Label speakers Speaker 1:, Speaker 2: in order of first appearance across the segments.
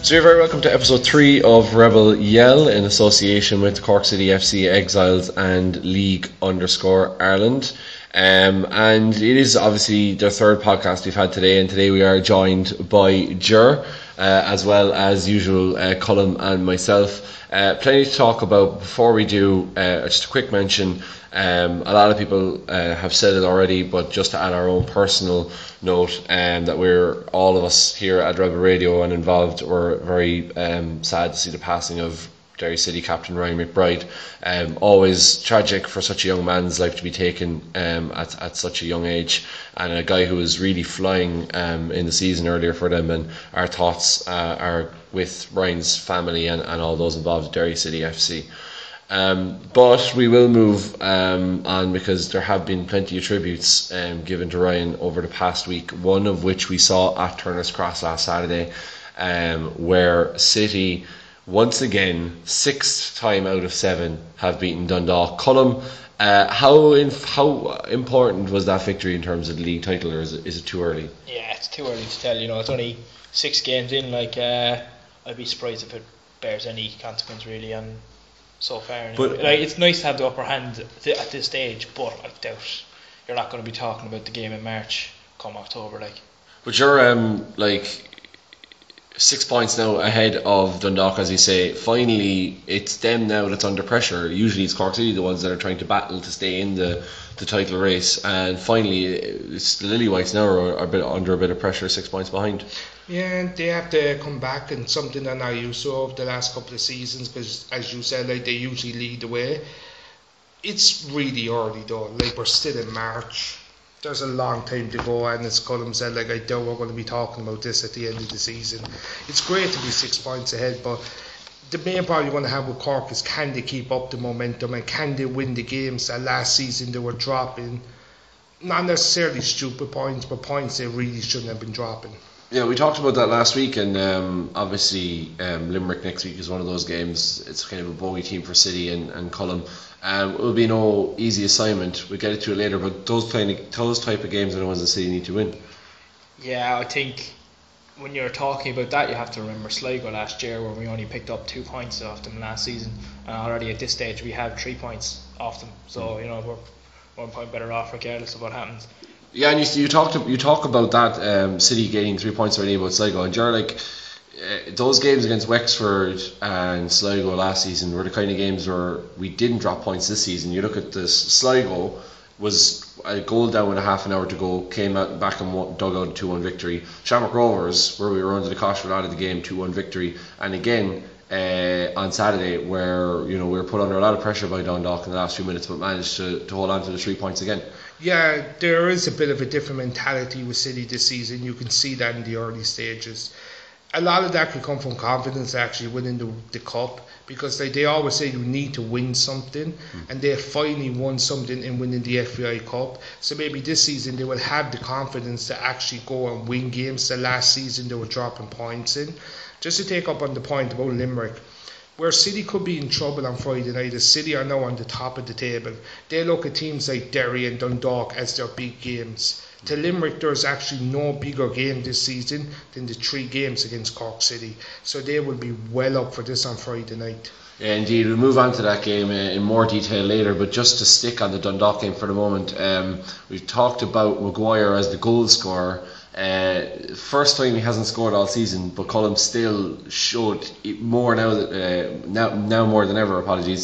Speaker 1: So you're very welcome to episode 3 of Rebel Yell in association with Cork City FC Exiles and League Ireland. And it is obviously their third podcast we've had today, and today we are joined by Ger, as well as usual Colm and myself. Plenty to talk about. Before we do, just a quick mention. A lot of people have said it already, but just to add our own personal note, that we're all of us here at Rebel Radio and involved, we're very sad to see the passing of Derry City captain Ryan McBride. Always tragic for such a young man's life to be taken at such a young age, and a guy who was really flying in the season earlier for them, and our thoughts are with Ryan's family and all those involved at Derry City FC. But we will move on, because there have been plenty of tributes given to Ryan over the past week, one of which we saw at Turner's Cross last Saturday, where City once again, 6th time out of 7, have beaten Dundalk. Colm, how important was that victory in terms of the league title, or is it too early?
Speaker 2: Yeah, it's too early to tell. It's only 6 games in. I'd be surprised if it bears any consequence really on so far. Anyway. But it's nice to have the upper hand at this stage, but I doubt you're not going to be talking about the game in March come October.
Speaker 1: But you're 6 points now ahead of Dundalk, as you say. Finally, it's them now that's under pressure. Usually it's Cork City, the ones that are trying to battle to stay in the title race, and finally it's the Lilywhites now are under a bit of pressure, 6 points behind.
Speaker 3: Yeah, they have to come back, and something they're not used to over the last couple of seasons, because as you said, they usually lead the way. It's really early though, we're still in March. There's a long time to go, and as Colm said, I doubt we're going to be talking about this at the end of the season. It's great to be 6 points ahead, but the main problem you're going to have with Cork is, can they keep up the momentum, and can they win the games that last season they were dropping? Not necessarily stupid points, but points they really shouldn't have been dropping.
Speaker 1: Yeah, we talked about that last week, and obviously Limerick next week is one of those games. It's kind of a bogey team for City and Colm. It will be no easy assignment. We'll get to it later, but those type of games are the ones that City need to win.
Speaker 2: Yeah, I think when you're talking about that, you have to remember Sligo last year, where we only picked up 2 points off them last season, and already at this stage we have 3 points off them. So we're 1 point better off regardless of what happens.
Speaker 1: Yeah, and you talk about that City getting 3 points already about Sligo, and you're those games against Wexford and Sligo last season were the kind of games where we didn't drop points this season. You look at this, Sligo was a goal down with a half an hour to go, came out back and dug out a 2-1 victory. Shamrock Rovers, where we were under the cosh for a lot of the game, 2-1 victory, and again on Saturday, where we were put under a lot of pressure by Dundalk in the last few minutes, but managed to hold on to the 3 points again.
Speaker 3: Yeah, there is a bit of a different mentality with City this season. You can see that in the early stages. A lot of that could come from confidence actually winning the cup, because they always say you need to win something, and they finally won something in winning the FAI Cup. So maybe this season they will have the confidence to actually go and win games that last season they were dropping points in. Just to take up on the point about Limerick, where City could be in trouble on Friday night, as City are now on the top of the table. They look at teams like Derry and Dundalk as their big games. To Limerick, there's actually no bigger game this season than the 3 games against Cork City. So they will be well up for this on Friday night.
Speaker 1: Yeah, indeed. We'll move on to that game in more detail later, but just to stick on the Dundalk game for the moment, we've talked about Maguire as the goal scorer. First time he hasn't scored all season, but Colm still showed more now more than ever,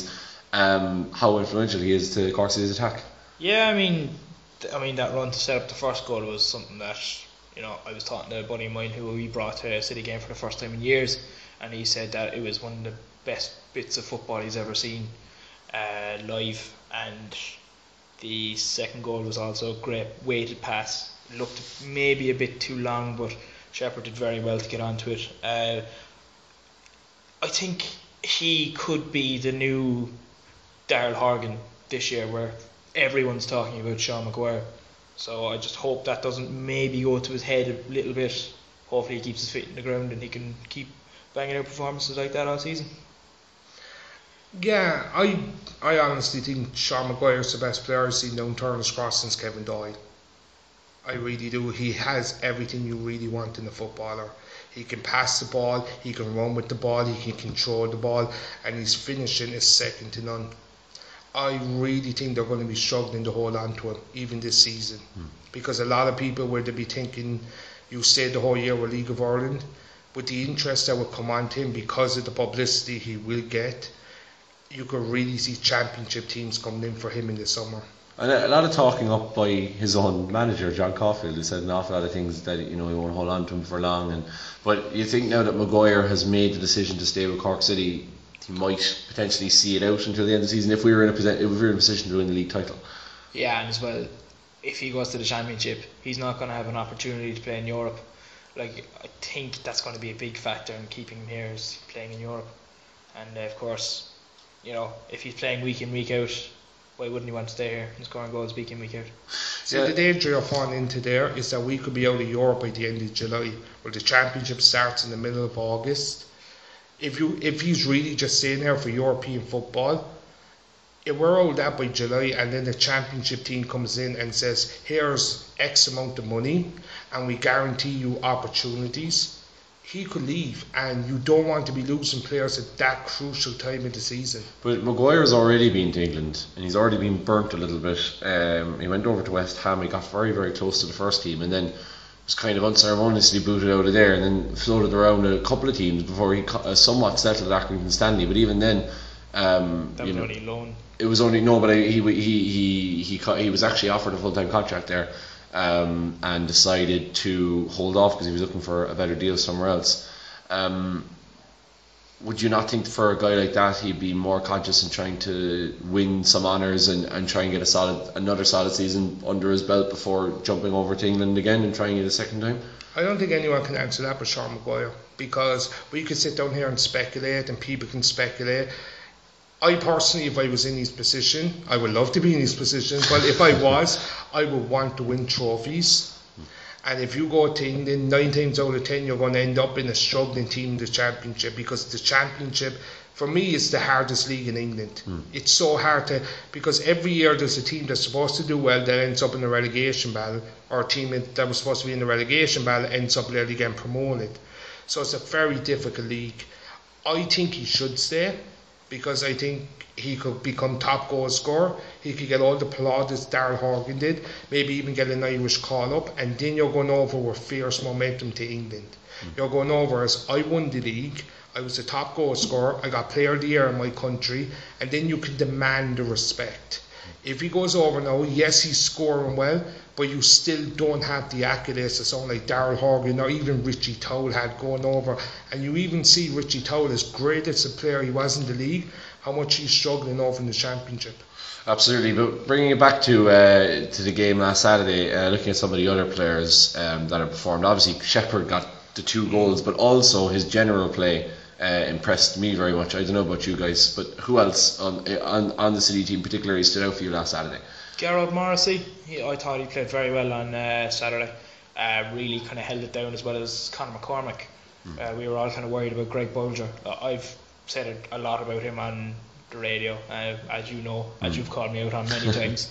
Speaker 1: how influential he is to Cork City's attack.
Speaker 2: Yeah, I mean that run to set up the first goal was something that I was talking to a buddy of mine who we brought to a City game for the first time in years, and he said that it was one of the best bits of football he's ever seen live. And the second goal was also a great weighted pass. It looked maybe a bit too long, but Shepherd did very well to get onto it. I think he could be the new Daryl Horgan this year, where everyone's talking about Sean Maguire. So I just hope that doesn't maybe go to his head a little bit. Hopefully he keeps his feet in the ground and he can keep banging out performances like that all season.
Speaker 3: Yeah, I honestly think Sean Maguire is the best player I've seen down Turner's Cross since Kevin Doyle. I really do. He has everything you really want in a footballer. He can pass the ball, he can run with the ball, he can control the ball, and his finishing is second to none. I really think they're going to be struggling to hold on to him, even this season. Because a lot of people would be thinking, you stayed the whole year with League of Ireland, with the interest that will come on to him because of the publicity he will get, you could really see championship teams coming in for him in the summer.
Speaker 1: And a lot of talking up by his own manager, John Caulfield, who said an awful lot of things that he won't hold on to him for long. But you think now that Maguire has made the decision to stay with Cork City, he might potentially see it out until the end of the season if we were in a position to win the league title.
Speaker 2: Yeah, and as well, if he goes to the championship, he's not going to have an opportunity to play in Europe. Like, I think that's going to be a big factor in keeping him here, is playing in Europe. And of course, if he's playing week in, week out, why wouldn't he want to stay here and scoring goals week in, week out?
Speaker 3: So the danger you're falling into there is that we could be out of Europe by the end of July, where the championship starts in the middle of August. If he's really just staying here for European football, if we're out that by July and then the championship team comes in and says, here's X amount of money and we guarantee you opportunities, he could leave, and you don't want to be losing players at that crucial time of the season.
Speaker 1: But Maguire's already been to England and he's already been burnt a little bit. He went over to West Ham, he got very, very close to the first team, and then was kind of unceremoniously booted out of there, and then floated around a couple of teams before he somewhat settled at Accrington Stanley. But even then,
Speaker 2: that was only loan.
Speaker 1: It was only but he was actually offered a full-time contract there, and decided to hold off because he was looking for a better deal somewhere else. Would you not think for a guy like that he'd be more conscious in trying to win some honours and try and get another solid season under his belt before jumping over to England again and trying it a second time?
Speaker 3: I don't think anyone can answer that but Sean Maguire, because we could sit down here and speculate, and people can speculate. I personally, if I was in his position, I would love to be in his position, but if I was, I would want to win trophies. And if you go to England, 9 times out of 10 you're going to end up in a struggling team in the championship, because the championship for me is the hardest league in England. It's so hard because every year there's a team that's supposed to do well that ends up in a relegation battle, or a team that was supposed to be in the relegation battle ends up literally getting promoted. So it's a very difficult league. I think he should stay, because I think he could become top goal scorer. He could get all the plaudits Daryl Horgan did, maybe even get an Irish call-up, and then you're going over with fierce momentum to England. You're going over as, I won the league, I was the top goal scorer, I got player of the year in my country, and then you can demand the respect. If he goes over now, yes, he's scoring well, but you still don't have the accolades of someone like Daryl Horgan or even Richie Towell had going over. And you even see Richie Towell, as great as a player he was in the league, how much he's struggling over in the championship.
Speaker 1: Absolutely, but bringing it back to the game last Saturday, looking at some of the other players that have performed, obviously Shepherd got the 2 goals, but also his general play impressed me very much. I don't know about you guys, but who else on the City team particularly stood out for you last Saturday?
Speaker 2: Gerard Morrissey, I thought he played very well on Saturday. Really kind of held it down, as well as Conor McCormack. We were all kind of worried about Greg Bolger. I've said a lot about him on the radio, as you know, as you've called me out on many times.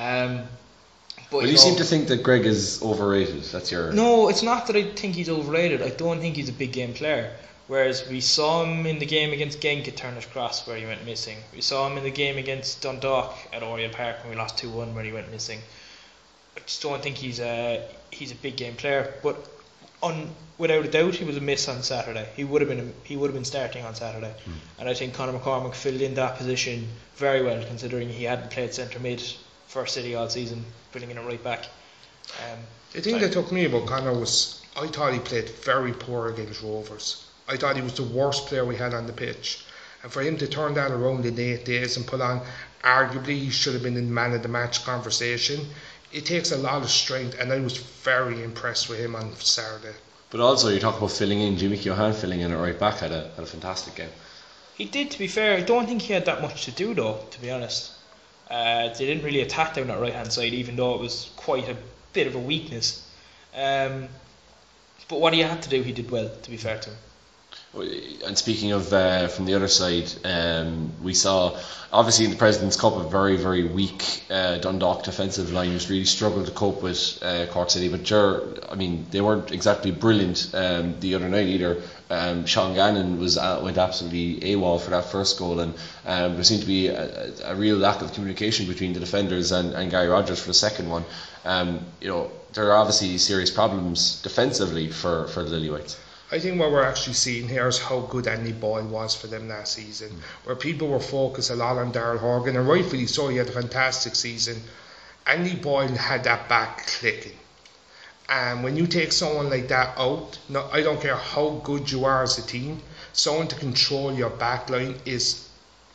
Speaker 2: But
Speaker 1: you seem to think that Greg is overrated. That's your...
Speaker 2: No, it's not that I think he's overrated. I don't think he's a big game player. Whereas we saw him in the game against Genk at Turner's Cross, where he went missing. We saw him in the game against Dundalk at Oriel Park when we lost 2-1, where he went missing. I just don't think he's a big game player. But without a doubt, he was a miss on Saturday. He would have been starting on Saturday, and I think Conor McCormack filled in that position very well, considering he hadn't played centre mid for City all season, putting in it right back.
Speaker 3: The thing that took me about Conor was, I thought he played very poor against Rovers. I thought he was the worst player we had on the pitch, and for him to turn that around in 8 days and put on, arguably he should have been in man of the match conversation. It takes a lot of strength, and I was very impressed with him on Saturday.
Speaker 1: But also, you talk about filling in. Jimmy Keohane filling in at right back had a fantastic game.
Speaker 2: He did, to be fair. I don't think he had that much to do, though, to be honest. They didn't really attack down that right hand side, even though it was quite a bit of a weakness. But what he had to do, he did well, to be fair to him.
Speaker 1: And speaking of from the other side, we saw obviously in the President's Cup a very, very weak Dundalk defensive line who's really struggled to cope with Cork City. But they weren't exactly brilliant the other night either. Sean Gannon went absolutely AWOL for that first goal, and there seemed to be a real lack of communication between the defenders and Gary Rogers for the second one. There are obviously serious problems defensively for the Lilywhites.
Speaker 3: I think what we're actually seeing here is how good Andy Boyle was for them last season, where people were focused a lot on Daryl Horgan, and rightfully so. He had a fantastic season. Andy Boyle had that back clicking, and when you take someone like that out, I don't care how good you are as a team, someone to control your back line what's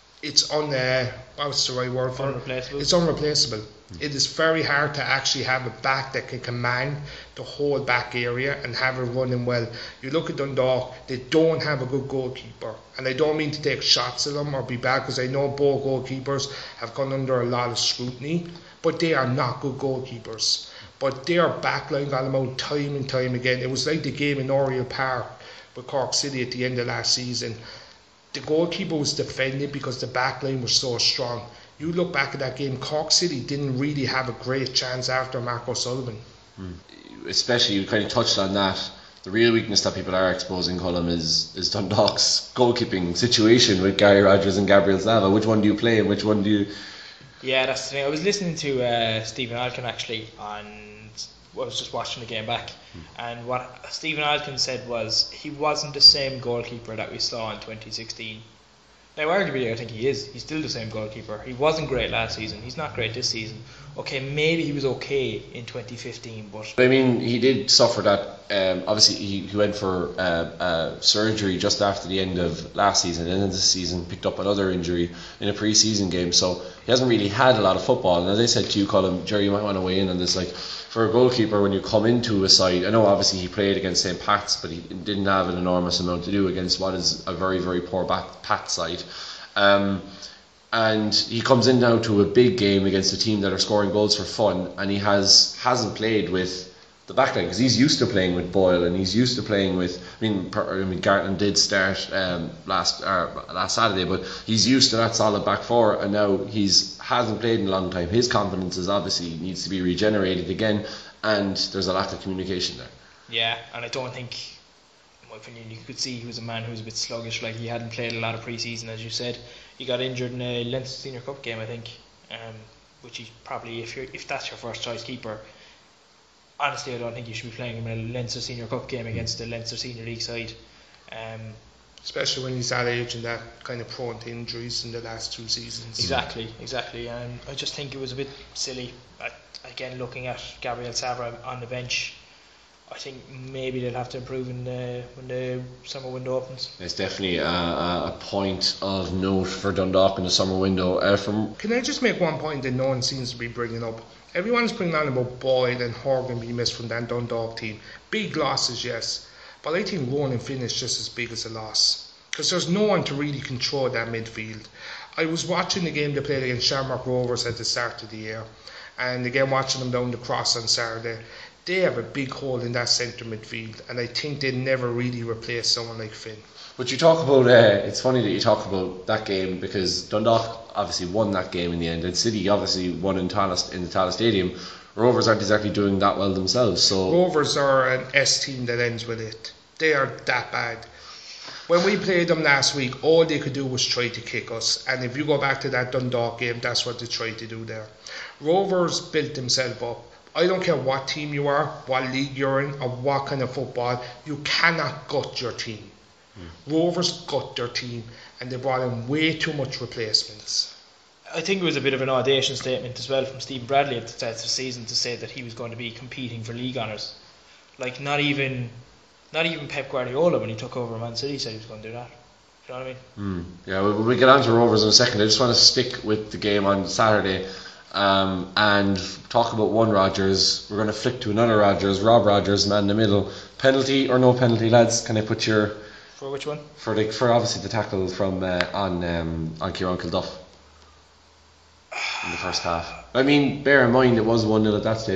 Speaker 3: the right word for it? It's unreplaceable. It is very hard to actually have a back that can command the whole back area and have it running well. You look at Dundalk, they don't have a good goalkeeper, and I don't mean to take shots at them or be bad, because I know both goalkeepers have gone under a lot of scrutiny, but they are not good goalkeepers. But their back line got them out time and time again. It was like the game in Oriel Park with Cork City at the end of last season. The goalkeeper was defended because the back line was so strong. You look back at that game, Cork City didn't really have a great chance after Mark O'Sullivan.
Speaker 1: Especially, you kind of touched on that. The real weakness that people are exposing, Colm, is Dundalk's goalkeeping situation with Gary Rogers and Gabriel Zava. Which one do you play and which one do you...
Speaker 2: Yeah, that's the thing. I was listening to Stephen Alkin actually, and I was just watching the game back, and what Stephen Alkin said was he wasn't the same goalkeeper that we saw in 2016. Now, arguably, I think he is. He's still the same goalkeeper. He wasn't great last season. He's not great this season. Okay, maybe he was okay in 2015, but...
Speaker 1: I mean, he did suffer that. Obviously, he went for surgery just after the end of last season, and then this season picked up another injury in a pre-season game, so he hasn't really had a lot of football. And as I said to you, Colm, Jerry, you might want to weigh in on this. Like, for a goalkeeper, when you come into a side, I know obviously he played against St. Pat's, but he didn't have an enormous amount to do against what is a very, very poor Pat side. And he comes in now to a big game against a team that are scoring goals for fun, and he hasn't played with the backline, because he's used to playing with Boyle, and he's used to playing with... I mean Gartland did start last Saturday, but he's used to that solid back four, and now hasn't played in a long time. His confidence is obviously needs to be regenerated again, and there's a lack of communication there.
Speaker 2: Yeah, and I don't think, in my opinion, you could see he was a man who was a bit sluggish. Like, he hadn't played a lot of pre-season, as you said. He got injured in a Leinster Senior Cup game, I think, which is probably, if that's your first choice keeper, honestly I don't think you should be playing him in a Leinster Senior Cup game against a Leinster Senior League side.
Speaker 3: Especially when he's that age and that kind of prone to injuries in the last 2 seasons.
Speaker 2: Exactly. I just think it was a bit silly. Again, looking at Gabriel Savra on the bench, I think maybe they'll have to improve when the summer window opens.
Speaker 1: It's definitely a point of note for Dundalk in the summer window.
Speaker 3: Can I just make one point that no one seems to be bringing up? Everyone's bringing on about Boyd and Horgan being missed from that Dundalk team. Big losses, yes, but I think Ronan Finn is just as big as a loss, because there's no one to really control that midfield. I was watching the game they played against Shamrock Rovers at the start of the year, and again watching them down the cross on Saturday. They have a big hole in that centre midfield, and I think they'd never really replace someone like Finn.
Speaker 1: But you talk about, it's funny that you talk about that game, because Dundalk obviously won that game in the end, and City obviously won in the Tallaght Stadium. Rovers aren't exactly doing that well themselves. So
Speaker 3: Rovers are an S team that ends with it. They are that bad. When we played them last week, all they could do was try to kick us, and if you go back to that Dundalk game, that's what they tried to do there. Rovers built themselves up. I don't care what team you are, what league you're in, or what kind of football, you cannot gut your team. Rovers gut their team, and they brought in way too much replacements.
Speaker 2: I think it was a bit of an audacious statement as well from Stephen Bradley at the start of the season to say that he was going to be competing for league honours. Like, not even Pep Guardiola, when he took over Man City, said he was going to do that. You know what I mean?
Speaker 1: Yeah, we'll get on to Rovers in a second. I just want to stick with the game on Saturday. And talk about one Rodgers. We're going to flick to another Rodgers, Rob Rodgers, man in the middle. Penalty or no penalty, lads? Can I put your...
Speaker 2: For which one?
Speaker 1: For obviously the tackle from on Kieran Kilduff in the first half. I mean, bear in mind it was 1-0 at that stage.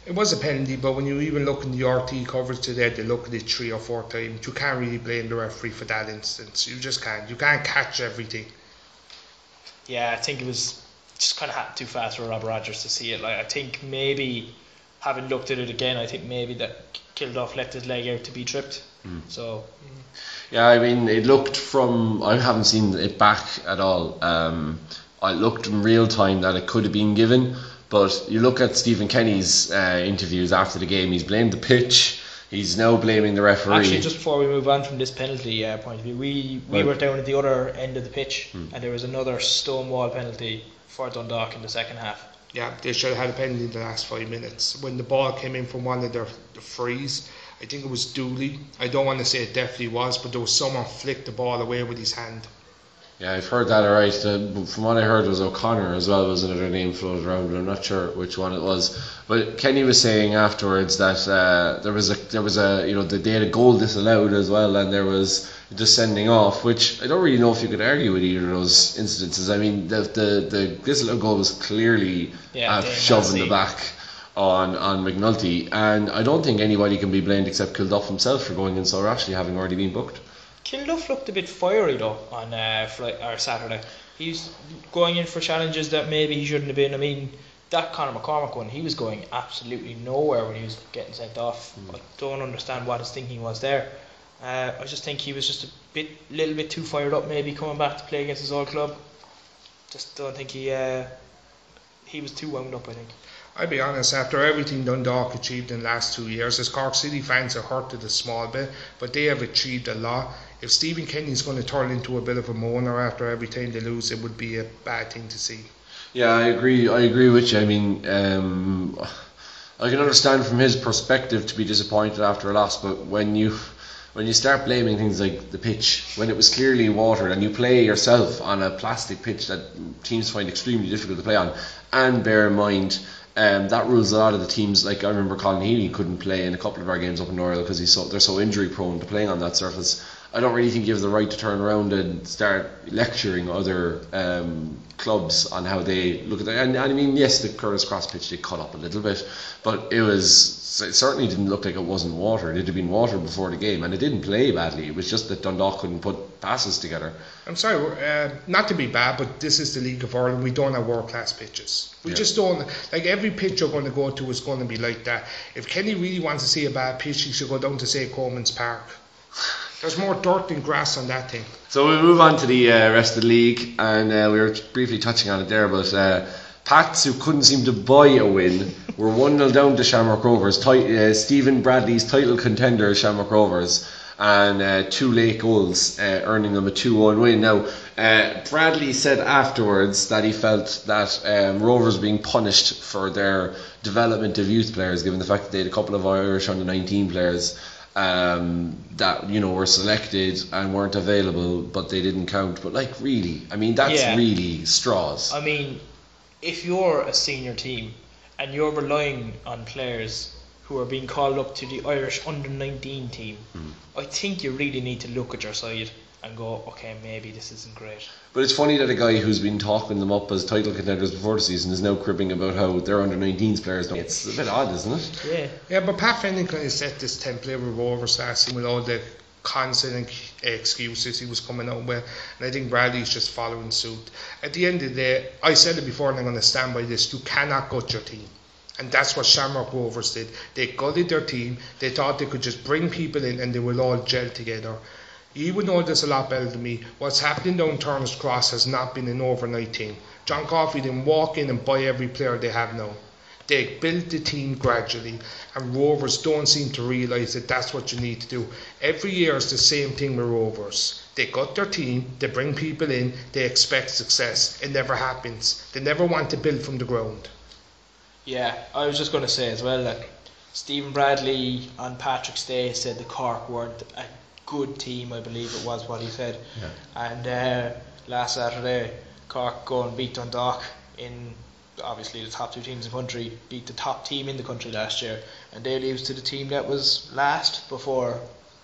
Speaker 3: It was a penalty, but when you even look in the RT coverage today, they look at it 3 or 4 times. You can't really blame the referee for that instance. You just can't. You can't catch everything.
Speaker 2: Yeah, I think it was just kind of happened too fast for Rob Rogers to see it. Like, I think maybe, having looked at it again, I think maybe that Kilduff left his leg out to be tripped. So.
Speaker 1: Yeah, I mean, it looked from. I haven't seen it back at all. I looked in real time that it could have been given, but you look at Stephen Kenny's interviews after the game. He's blamed the pitch. He's now blaming the referee.
Speaker 2: Actually, just before we move on from this penalty point of view, we were down at the other end of the pitch, and there was another stonewall penalty for Dundalk in the second half.
Speaker 3: Yeah, they should have had a penalty in the last 5 minutes. When the ball came in from one of their frees, I think it was Dooley. I don't want to say it definitely was, but there was someone flicked the ball away with his hand.
Speaker 1: Yeah, I've heard that alright. From what I heard, it was O'Connor as well, was another name floated around, but I'm not sure which one it was. But Kenny was saying afterwards that there was a they had a goal disallowed as well, and there was just sending off, which I don't really know if you could argue with either of those incidences. I mean, the disallowed goal was clearly shoved in the back on McNulty, and I don't think anybody can be blamed except Kilduff himself for going in so rashly, having already been booked.
Speaker 2: Kilduff looked a bit fiery though on Saturday. He's going in for challenges that maybe he shouldn't have been. I mean, that Conor McCormack one, he was going absolutely nowhere when he was getting sent off. I don't understand what his thinking was there. I just think he was just a little bit too fired up, maybe coming back to play against his old club. Just don't think he was too wound up, I think.
Speaker 3: I'll be honest, after everything Dundalk achieved in the last 2 years, as Cork City fans are hurted a small bit, but they have achieved a lot. If Stephen Kenny's going to turn into a bit of a moaner after every time they lose, it would be a bad thing to see.
Speaker 1: Yeah, I agree with you. I mean, I can understand from his perspective to be disappointed after a loss, but when you start blaming things like the pitch, when it was clearly watered, and you play yourself on a plastic pitch that teams find extremely difficult to play on, and bear in mind that rules a lot of the teams. Like, I remember Colin Healy couldn't play in a couple of our games up in Oriel because they're so injury prone to playing on that surface. I don't really think you have the right to turn around and start lecturing other clubs on how they look at that. And I mean, yes, the Curtis Cross pitch did cut up a little bit, but it certainly didn't look like it wasn't watered. It had been watered before the game, and it didn't play badly. It was just that Dundalk couldn't put passes together.
Speaker 3: I'm sorry, not to be bad, but this is the League of Ireland. We don't have world-class pitches. We just don't. Like, every pitch you're going to go to is going to be like that. If Kenny really wants to see a bad pitch, he should go down to, say, Coleman's Park. There's more dirt than grass on that thing.
Speaker 1: So we move on to the rest of the league, and we were briefly touching on it there, but Pats, who couldn't seem to buy a win, were 1-0 down to Shamrock Rovers. Stephen Bradley's title contender, Shamrock Rovers, and 2 late goals, earning them a 2-1 win. Now, Bradley said afterwards that he felt that Rovers were being punished for their development of youth players, given the fact that they had a couple of Irish under-19 players that were selected and weren't available, but they didn't count. But really, I mean, that's really straws.
Speaker 2: I mean, if you're a senior team and you're relying on players who are being called up to the Irish under-19 team, I think you really need to look at your side and go, okay, maybe this isn't great.
Speaker 1: But it's funny that a guy who's been talking them up as title contenders before the season is now cribbing about how their under-19s players don't. It's a bit odd, isn't it?
Speaker 3: Yeah, but Pat Fenton kind of set this template with Rovers last season with all the constant excuses he was coming out with, and I think Bradley's just following suit. At the end of the day, I said it before and I'm going to stand by this, you cannot gut your team. And that's what Shamrock Rovers did. They gutted their team. They thought they could just bring people in and they will all gel together. You would know this a lot better than me. What's happening down Turner's Cross has not been an overnight thing. John Coffey didn't walk in and buy every player they have now. They built the team gradually, and Rovers don't seem to realise that that's what you need to do. Every year is the same thing with Rovers. They gut their team, they bring people in, they expect success. It never happens. They never want to build from the ground.
Speaker 2: Yeah, I was just going to say as well that Stephen Bradley on Patrick's Day said the Cork weren't a good team, I believe it was what he said. And last Saturday, Cork go and beat Dundalk in obviously the top 2 teams in the country, beat the top team in the country last year, and they lose to the team that was last before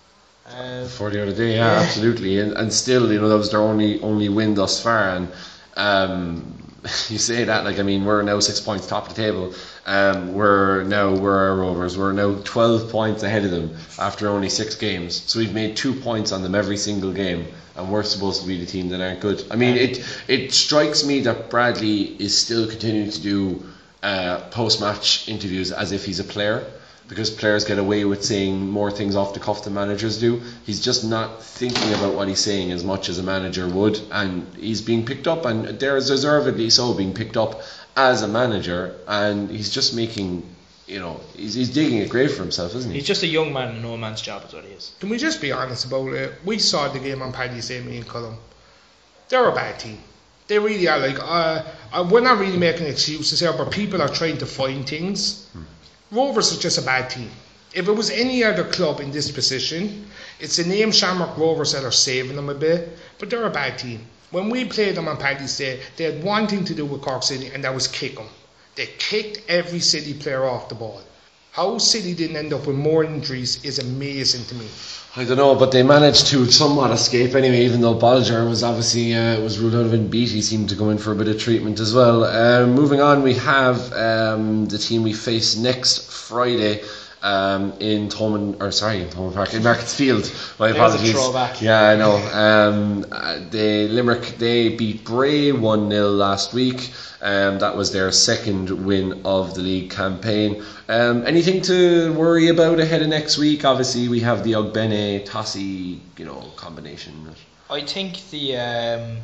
Speaker 1: the other day. Absolutely, and still, that was their only win thus far, and you say that, like, I mean, we're now 6 points top of the table. We're our Rovers. We're now 12 points ahead of them after only 6 games. So we've made 2 points on them every single game, and we're supposed to be the team that aren't good. I mean, it strikes me that Bradley is still continuing to do post-match interviews as if he's a player, because players get away with saying more things off the cuff than managers do. He's just not thinking about what he's saying as much as a manager would, and he's being picked up, and there's deservedly so being picked up as a manager, and he's just making, he's digging a grave for himself, isn't he?
Speaker 2: He's just a young man in no man's job is what he is.
Speaker 3: Can we just be honest about it? We saw the game on Paddy's Day, me and Cullum. They're a bad team. They really are. Like, we're not really making excuses here, but people are trying to find things. Rovers are just a bad team. If it was any other club in this position, it's the name Shamrock Rovers that are saving them a bit, but they're a bad team. When we played them on Paddy's Day, they had one thing to do with Cork City, and that was kick them. They kicked every City player off the ball. How City didn't end up with more injuries is amazing to me.
Speaker 1: I don't know, but they managed to somewhat escape anyway, even though Bolger was obviously was ruled out of it. Beattie seemed to go in for a bit of treatment as well. Moving on, we have the team we face next Friday in Thomond Park, in Markets Field. My apologies.
Speaker 2: Throwback.
Speaker 1: Yeah, I know. Limerick, they beat Bray 1-0 last week. That was their second win of the league campaign. Anything to worry about ahead of next week? Obviously, we have the Ogbene Tossie, combination.
Speaker 2: I think the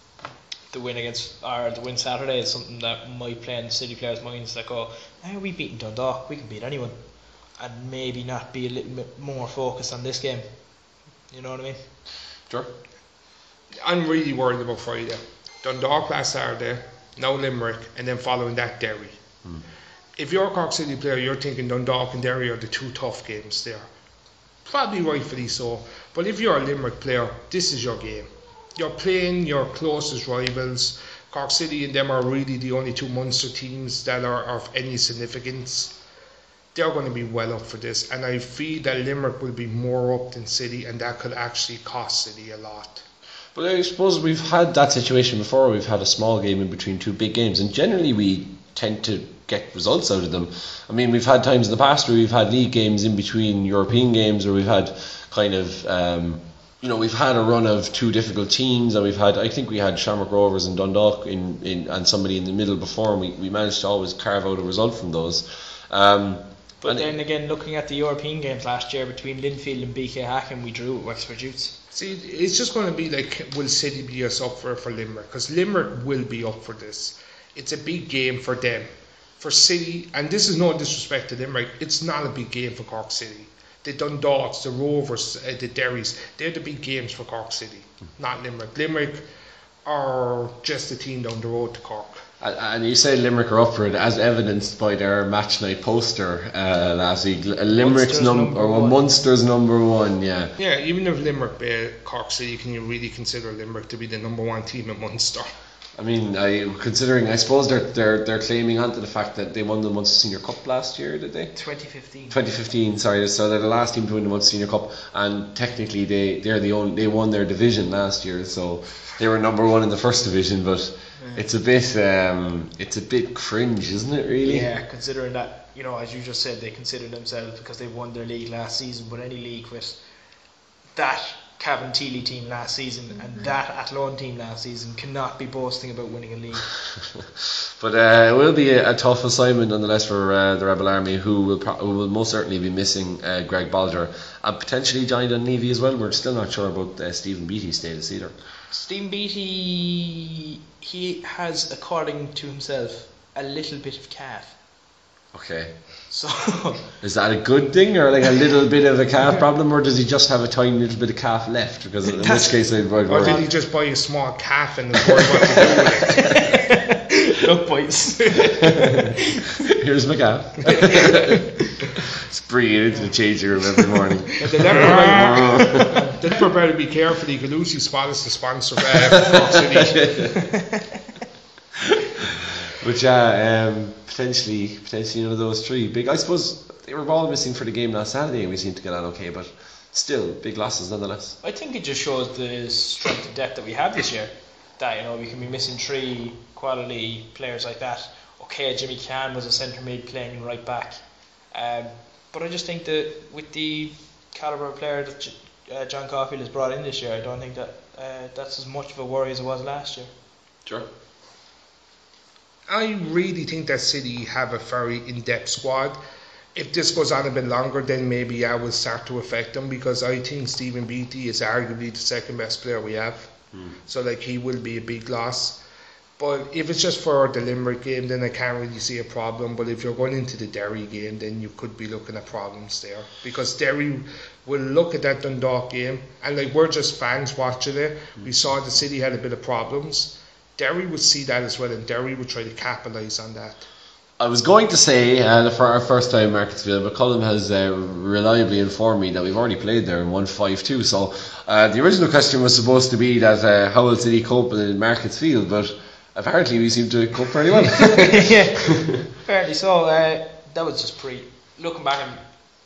Speaker 2: win Saturday is something that might play in the City players' minds. Like, we beaten Dundalk, we can beat anyone, and maybe not be a little bit more focused on this game. You know what I mean?
Speaker 1: Sure.
Speaker 3: I'm really worried about Friday. Dundalk last Saturday, now Limerick, and then following that Derry. If you're a Cork City player, you're thinking Dundalk and Derry are the 2 tough games there. Probably rightfully so. But if you're a Limerick player, this is your game. You're playing your closest rivals. Cork City and them are really the only 2 Munster teams that are of any significance. They're going to be well up for this, and I feel that Limerick will be more up than City, and that could actually cost City a lot.
Speaker 1: But I suppose we've had that situation before. We've had a small game in between 2 big games, and generally we tend to get results out of them. I mean, we've had times in the past where we've had league games in between European games, or we've had kind of we've had a run of 2 difficult teams, and I think we had Shamrock Rovers and Dundalk and somebody in the middle before, and we managed to always carve out a result from those.
Speaker 2: But then again, looking at the European games last year between Linfield and BK Hacken, we drew at Wexford Utes.
Speaker 3: See, it's just going to be like, will City be us up for Limerick? Because Limerick will be up for this. It's a big game for them. For City, and this is no disrespect to Limerick, it's not a big game for Cork City. The Dundalks, the Rovers, the Derrys, they're the big games for Cork City, not Limerick. Limerick are just a team down the road to Cork.
Speaker 1: And you say Limerick are up for it, as evidenced by their match night poster last week. Limerick's Munster's number 1, yeah.
Speaker 3: Yeah, even if Limerick beat Cork City, can you really consider Limerick to be the number 1 team in Munster?
Speaker 1: I mean, I suppose they're claiming onto the fact that they won the Munster Senior Cup last year, did they?
Speaker 2: 2015,
Speaker 1: sorry. So they're the last team to win the Munster Senior Cup, and technically they won their division last year, so they were number 1 in the first division. But it's a bit cringe, isn't it? Really?
Speaker 2: Yeah, considering that, as you just said, they consider themselves, because they won their league last season. But any league with that Cavan Teely team last season and that Athlone team last season cannot be boasting about winning a league.
Speaker 1: But it will be a tough assignment nonetheless for the Rebel Army, who will most certainly be missing Greg Bolger and potentially Johnny Dunleavy as well. We're still not sure about Stephen Beattie's status either.
Speaker 2: Stephen Beattie, he has, according to himself, a little bit of calf.
Speaker 1: Okay.
Speaker 2: So
Speaker 1: is that a good thing, or like a little bit of a calf problem, or does he just have a tiny little bit of calf left? Because in which case I'd worry.
Speaker 3: Or did he just buy a small calf and worry what to do with it?
Speaker 2: Look, boys.
Speaker 1: Here's my calf. It's bringing it into the changing room every morning.
Speaker 3: The Liverpool better be careful. He could lose his spot as the sponsor of Cork City.
Speaker 1: But potentially one of those 3 big. I suppose they were all missing for the game last Saturday, and we seemed to get on okay, but still big losses nonetheless.
Speaker 2: I think it just shows the strength and depth that we have this year. that, you know, we can be missing 3 quality players like that. Okay, Jimmy Can was a centre mid playing right back, but I just think that with the calibre of player that John Caulfield has brought in this year, I don't think that that's as much of a worry as it was last year.
Speaker 1: Sure.
Speaker 3: I really think that City have a very in-depth squad. If this goes on a bit longer, then maybe I will start to affect them, because I think Stephen Beattie is arguably the second best player we have. So like, he will be a big loss. But if it's just for the Limerick game, then I can't really see a problem. But if you're going into the Derry game, then you could be looking at problems there, because Derry will look at that Dundalk game, and like, we're just fans watching it. We saw the City had a bit of problems. Derry would see that as well, and Derry would try to capitalise on that.
Speaker 1: I was going to say for our first time Marketsville, but Colin has reliably informed me that we've already played there and won 5-2. So the original question was supposed to be that how will City cope in Marketsfield, but apparently we seem to cope very well.
Speaker 2: Yeah, apparently so. That was just looking back and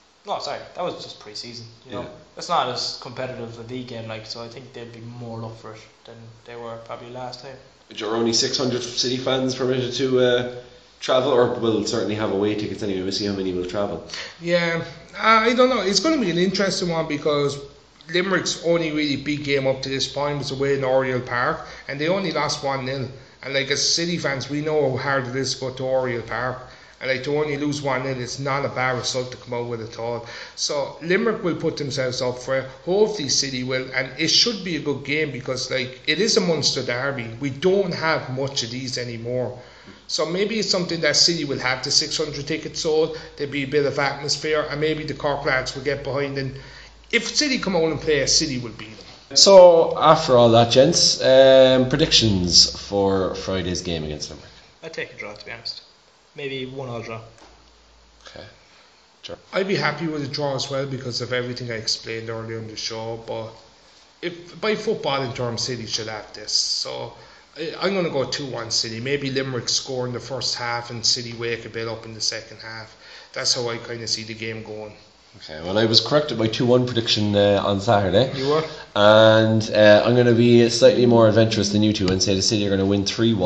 Speaker 2: that was just pre-season. You know, it's not as competitive a league game, like, so I think they'd be more up for it than they were probably last time.
Speaker 1: There are only 600 City fans permitted to travel, or will certainly have away tickets anyway. We'll see how many will travel.
Speaker 3: Yeah, I don't know. It's going to be an interesting one, because Limerick's only really big game up to this point was away in Oriel Park, and they only lost 1-0. And like, as City fans, we know how hard it is to go to Oriel Park, and like, to only lose 1-0, it's not a bad result to come out with at all. So Limerick will put themselves up for it. Hopefully City will, and it should be a good game, because like, it is a Munster derby. We don't have much of these anymore. So maybe it's something that City will have the 600 tickets sold. There'll be a bit of atmosphere, and maybe the Cork lads will get behind. And if City come out and play, City will beat them.
Speaker 1: So after all that, gents, predictions for Friday's game against Limerick.
Speaker 2: I'd take a draw, to be honest. Maybe 1-1 draw.
Speaker 1: Okay, sure.
Speaker 3: I'd be happy with a draw as well, because of everything I explained earlier in the show. But if by football in terms, City should have this. So I'm going to go 2-1 City. Maybe Limerick score in the first half and City wake a bit up in the second half. That's how I kind of see the game going.
Speaker 1: Okay, well, I was corrected by 2-1 prediction on Saturday.
Speaker 3: You were?
Speaker 1: And I'm going to be slightly more adventurous than you two and say the City are going to win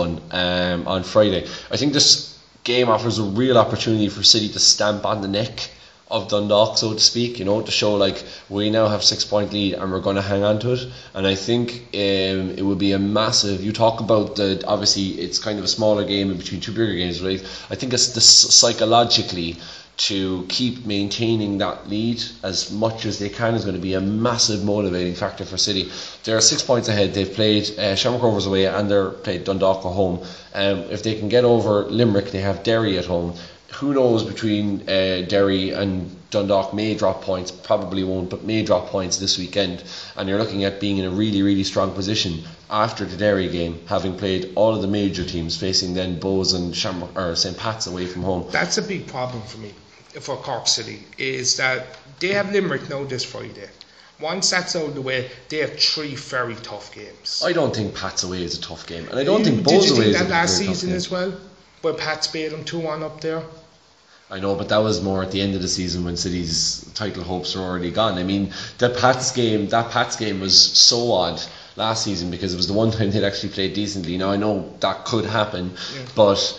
Speaker 1: 3-1 on Friday. I think this game offers a real opportunity for City to stamp on the neck of Dundalk, so to speak, you know, to show like, we now have 6-point lead and we're going to hang on to it. And I think it would be a massive, you talk about obviously it's kind of a smaller game in between two bigger games, right? I think it's psychologically to keep maintaining that lead as much as they can is going to be a massive motivating factor for City. They're 6 points ahead. They've played Shamrock Rovers away and they're played Dundalk at home. If they can get over Limerick, they have Derry at home. Who knows, between Derry and Dundalk may drop points, probably won't, but may drop points this weekend. And you're looking at being in a really, really strong position after the Derry game, having played all of the major teams, facing then Bows and Shamrock or St. Pat's away from home.
Speaker 3: That's a big problem for me, for Cork City, is that they have Limerick now this Friday. Once that's out of the way, they have 3 very tough games.
Speaker 1: I don't think Pat's away is a tough game, and I don't think Bows away is a very tough game. Did you think that
Speaker 3: last season as well, where Pats beat them 2-1 up there?
Speaker 1: I know, but that was more at the end of the season when City's title hopes were already gone. I mean, that Pats game was so odd last season because it was the one time they'd actually played decently. Now I know that could happen, but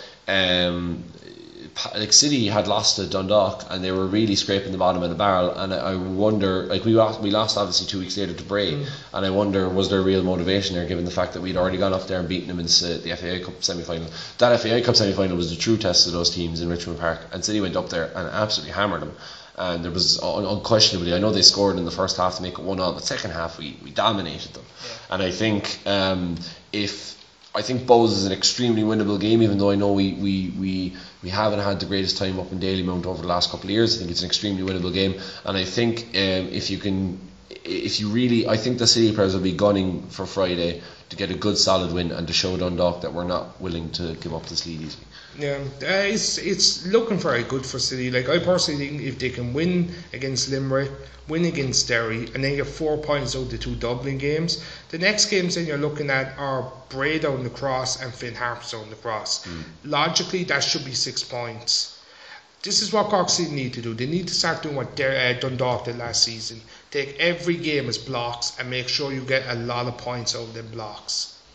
Speaker 1: like, City had lost to Dundalk and they were really scraping the bottom of the barrel, and I wonder, like, we lost obviously 2 weeks later to Bray, and I wonder, was there real motivation there given the fact that we'd already gone up there and beaten them in the FAI Cup semi-final. That FAI Cup semi-final was the true test of those teams in Richmond Park, and City went up there and absolutely hammered them. And there was unquestionably, I know they scored in the first half to make it 1-1, but second half we dominated them. And I think I think Bows is an extremely winnable game, even though I know we haven't had the greatest time up in Dalymount over the last couple of years. I think it's an extremely winnable game, and I think I think the City players will be gunning for Friday to get a good solid win and to show Dundalk that we're not willing to give up this lead easily.
Speaker 3: Yeah, it's looking very good for City. Like, I personally think if they can win against Limerick, win against Derry, and then get 4 points out of the 2 Dublin games, the next games then you're looking at are Bray down the cross and Finn Harps down the cross. Logically, that should be 6 points. This is what Cork City need to do. They need to start doing what Dundalk did last season. Take every game as blocks and make sure you get a lot of points out of them blocks.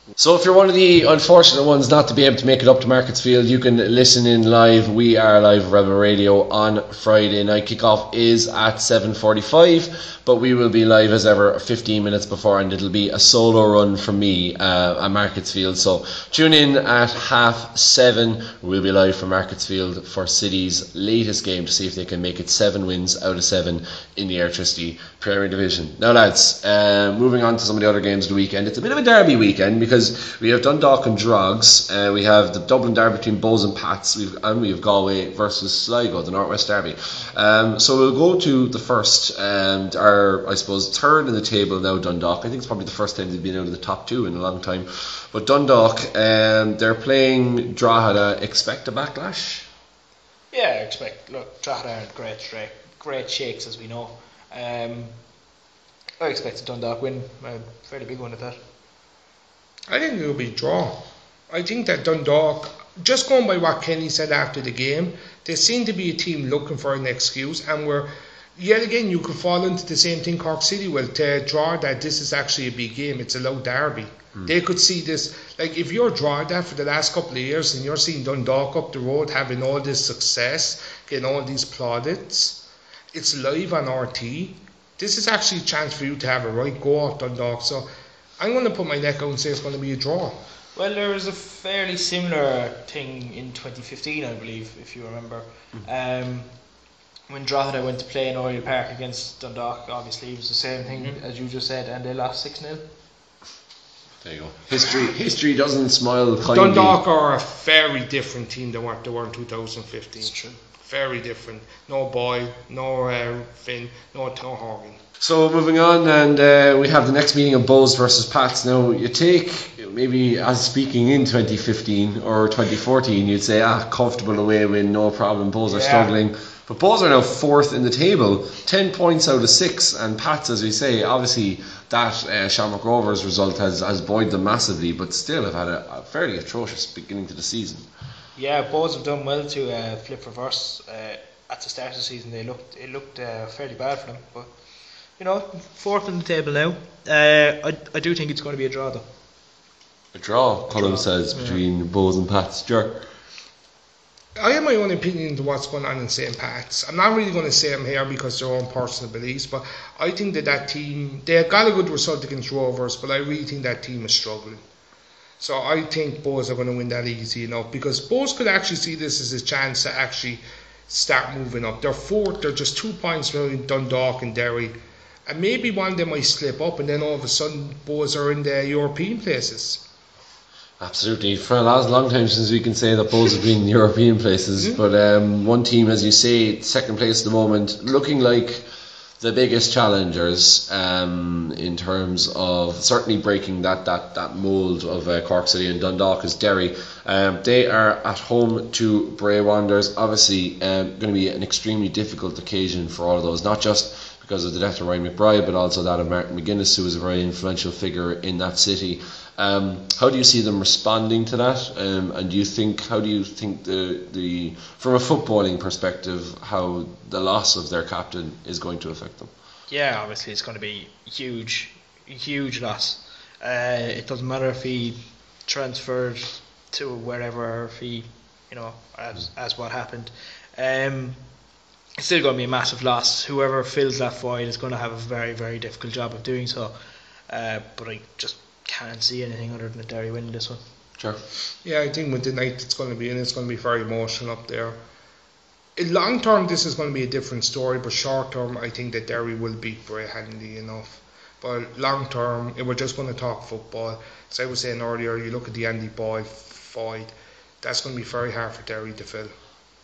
Speaker 1: So if you're one of the unfortunate ones not to be able to make it up to Marketsfield, you can listen in live. We are live at Rebel Radio on Friday night. Kickoff is at 7:45, but we will be live as ever 15 minutes before, and it'll be a solo run from me at Marketsfield. So tune in at 7:30. We'll be live from Marketsfield for City's latest game to see if they can make it 7 wins out of 7 in the Airtricity Premier Division. Now lads, moving on to some of the other games of the weekend. It's a bit of a derby weekend because we have Dundalk and Drogs, we have the Dublin derby between Bows and Pats, and we have Galway versus Sligo, the Northwest derby. So we'll go to the first, our, I suppose, third in the table now, Dundalk. I think it's probably the first time they've been out of the top 2 in a long time. But Dundalk, they're playing Drogheda. Expect a backlash?
Speaker 2: Yeah, look, Drogheda aren't great shakes, as we know. I expect a Dundalk win, a fairly big one at that.
Speaker 3: I think it'll be a draw. I think that Dundalk, just going by what Kenny said after the game, they seem to be a team looking for an excuse, and yet again, you could fall into the same thing Cork City will, to draw that this is actually a big game. It's a low derby. They could see this, like if you're drawing that for the last couple of years and you're seeing Dundalk up the road having all this success, getting all these plaudits, it's live on RT. This is actually a chance for you to have a right go at Dundalk. So I'm going to put my neck out and say it's going to be a draw.
Speaker 2: Well, there was a fairly similar thing in 2015, I believe, if you remember. When Drogheda went to play in Oriel Park against Dundalk, obviously it was the same thing as you just said, and they lost 6-0.
Speaker 1: There you go. History doesn't smile kindly.
Speaker 3: Dundalk are a very different team than what they were in 2015.
Speaker 2: It's true.
Speaker 3: Very different. No Boyle, no Finn, no Horgan.
Speaker 1: So moving on, and we have the next meeting of Bows versus Pats. Now you take, maybe as speaking in 2015 or 2014, you'd say, comfortable away win, no problem, Bows are struggling. But Bows are now 4th in the table, 10 points out of 6, and Pats, as we say, obviously that Shamrock Rovers result has buoyed them massively, but still have had a fairly atrocious beginning to the season.
Speaker 2: Yeah, Bows have done well to flip reverse. At the start of the season, it looked fairly bad for them, but 4th in the table now. I do think it's going to be a draw, though.
Speaker 1: A draw, Colin says, between Bows and Pats. Sure.
Speaker 3: I have my own opinion to what's going on in St. Pat's. I'm not really going to say them here because they're own personal beliefs, but I think that team, they got a good result against Rovers, but I really think that team is struggling. So I think Bows are going to win that easy enough, because Bows could actually see this as a chance to actually start moving up. They're 4th, they're just 2 points behind Dundalk and Derry, and maybe one of them might slip up, and then all of a sudden Bows are in the European places.
Speaker 1: Absolutely. For a long time since we can say that Bows have been in European places, but one team, as you say, 2nd place at the moment, looking like the biggest challengers in terms of certainly breaking that mould of Cork City and Dundalk is Derry. They are at home to Bray Wanderers. Obviously going to be an extremely difficult occasion for all of those, not just because of the death of Ryan McBride, but also that of Martin McGuinness, who was a very influential figure in that city. How do you see them responding to that? And how do you think the from a footballing perspective, how the loss of their captain is going to affect them?
Speaker 2: Yeah, obviously it's going to be huge loss. It doesn't matter if he transferred to wherever, or if he, as what happened. It's still going to be a massive loss. Whoever fills that void is going to have a very, very difficult job of doing so. But I just can't see anything other than a Derry winning this one.
Speaker 1: Sure. Yeah,
Speaker 3: I think with the night it's going to be, and it's going to be very emotional up there. In long term, this is going to be a different story, but short term, I think that Derry will beat Bray handy enough. But long term, if we're just going to talk football, as I was saying earlier, you look at the Andy Boyle void, that's going to be very hard for Derry to fill.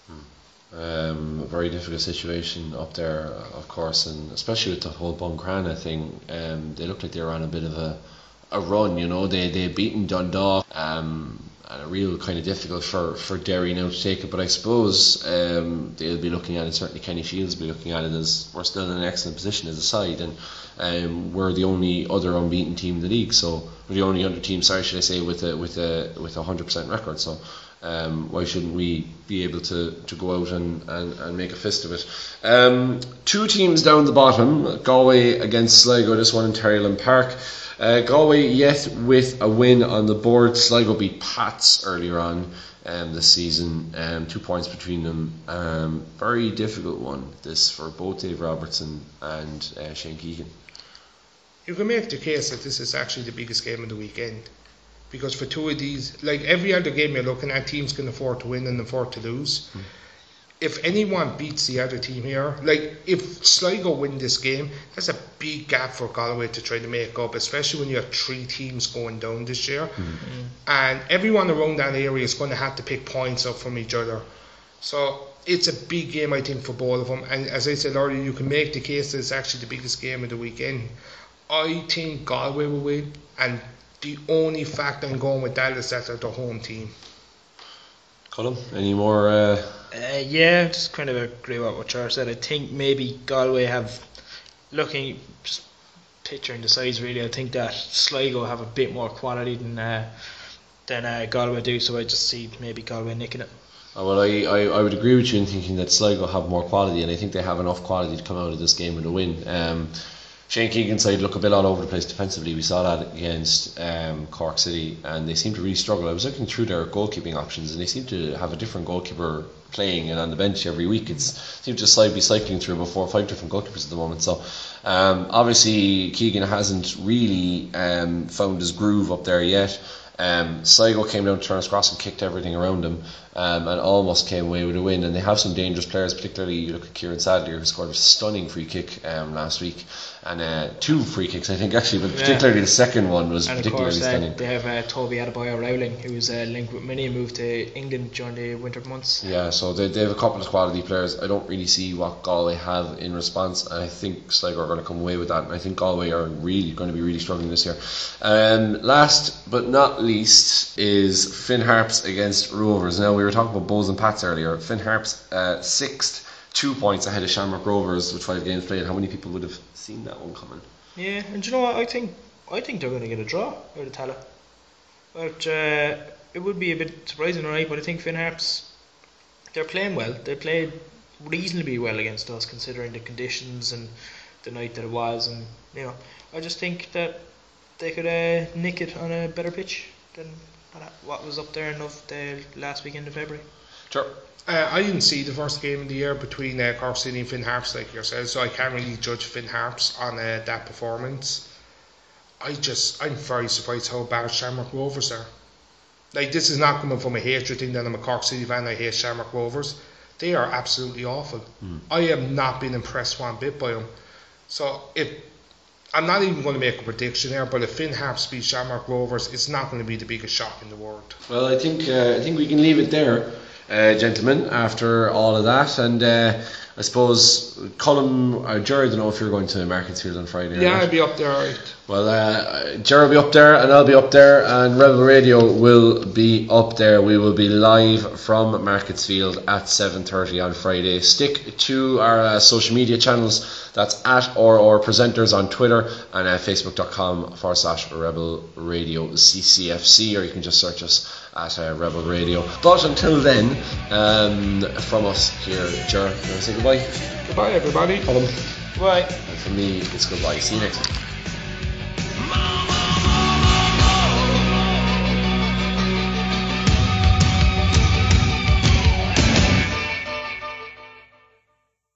Speaker 1: A very difficult situation up there, of course, and especially with the whole Buncrana thing. They looked like they were on a bit of a run, they beaten Dundalk, and a real kind of difficult for Derry now to take it, but I suppose they'll be looking at it, certainly Kenny Shields will be looking at it as we're still in an excellent position as a side, and we're the only other unbeaten team in the league, so we're the only other team, should I say, with a 100% record, so why shouldn't we be able to go out and make a fist of it? Two teams down the bottom, Galway against Sligo, this one in Terryland Park. Galway yet with a win on the board. Sligo beat Pats earlier on this season, 2 points between them. Very difficult one this for both Dave Robertson and Shane Keegan.
Speaker 3: You can make the case that this is actually the biggest game of the weekend, because for two of these, like every other game you're looking at, teams can afford to win and afford to lose. If anyone beats the other team here, like if Sligo win this game, that's a big gap for Galway to try to make up, especially when you have 3 teams going down this year. And everyone around that area is going to have to pick points up from each other. So it's a big game, I think, for both of them. And as I said earlier, you can make the case that it's actually the biggest game of the weekend. I think Galway will win, and the only fact I'm going with that is that they're the home team.
Speaker 1: Colin, any more?
Speaker 2: Yeah, just kind of agree with what Charles said. I think maybe Galway have, looking, just picturing the size really, I think that Sligo have a bit more quality than Galway do, so I just see maybe Galway nicking it.
Speaker 1: Well, I would agree with you in thinking that Sligo have more quality, and I think they have enough quality to come out of this game with a win. Shane Keegan's side look a bit all over the place defensively. We saw that against Cork City, and they seem to really struggle. I was looking through their goalkeeping options, and they seem to have a different goalkeeper playing and on the bench every week. It seems to be cycling through about 4 or 5 different goalkeepers at the moment. So obviously Keegan hasn't really found his groove up there yet. Sligo came down to Turner's Cross and kicked everything around them, and almost came away with a win. And they have some dangerous players, particularly you look at Kieran Sadlier, who scored a stunning free kick last week, and 2 free kicks I think actually, but particularly the second one was
Speaker 2: and
Speaker 1: particularly
Speaker 2: of course,
Speaker 1: stunning.
Speaker 2: They have Toby Adebayo Rowling, who was linked with Mini, moved to England during the winter months.
Speaker 1: Yeah, so they have a couple of quality players. I don't really see what Galway have in response, and I think Sligo are going to come away with that, and I think Galway are really going to be really struggling this year. Last but not least is Finn Harps against Rovers. Now, we were talking about Bows and Pats earlier. Finn Harps 6th, 2 points ahead of Shamrock Rovers with 5 games played. How many people would have seen that one coming?
Speaker 2: Yeah, and do you know what? I think they're going to get a draw out of Tala. But it would be a bit surprising, right? But I think Finn Harps, they're playing well. They played reasonably well against us, considering the conditions and the night that it was. And I just think that they could nick it on a better pitch than what was up there enough the last weekend of February.
Speaker 1: Sure.
Speaker 3: I didn't see the first game of the year between Cork City and Finn Harps like yourself, so I can't really judge Finn Harps on that performance. I'm very surprised how bad Shamrock Rovers are. Like, this is not coming from a hatred thing that I'm a Cork City fan, I hate Shamrock Rovers. They are absolutely awful. I have not been impressed one bit by them. So I'm not even going to make a prediction here, but if Finn Harps beat Shamrock Rovers, it's not going to be the biggest shock in the world.
Speaker 1: Well, I think we can leave it there, gentlemen, after all of that. And I suppose, Colin, Jared, I don't know if you're going to Marketsfield on Friday.
Speaker 3: Yeah, I'll be up there, alright.
Speaker 1: Well, Jared will be up there, and I'll be up there, and Rebel Radio will be up there. We will be live from Marketsfield at 7:30 on Friday. Stick to our social media channels. That's at or presenters on Twitter and facebook.com/Rebel Radio CCFC, or you can just search us at Rebel Radio. But until then, from us here, Jared, you want to say goodbye?
Speaker 3: Goodbye, everybody.
Speaker 1: Colin.
Speaker 2: Bye.
Speaker 1: And from me, it's goodbye. See you next time.